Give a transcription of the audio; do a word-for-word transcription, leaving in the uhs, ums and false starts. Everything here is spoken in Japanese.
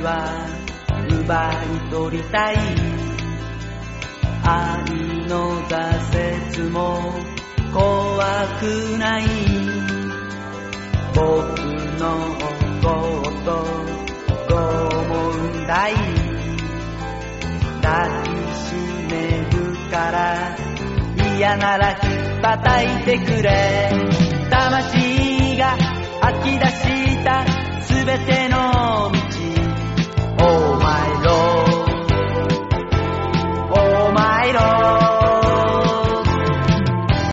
は奪い取りたい。愛の挫折も怖くない。僕のことどう思うんだい。抱きしめるから嫌なら叩いてくれ。魂が吐き出したすべての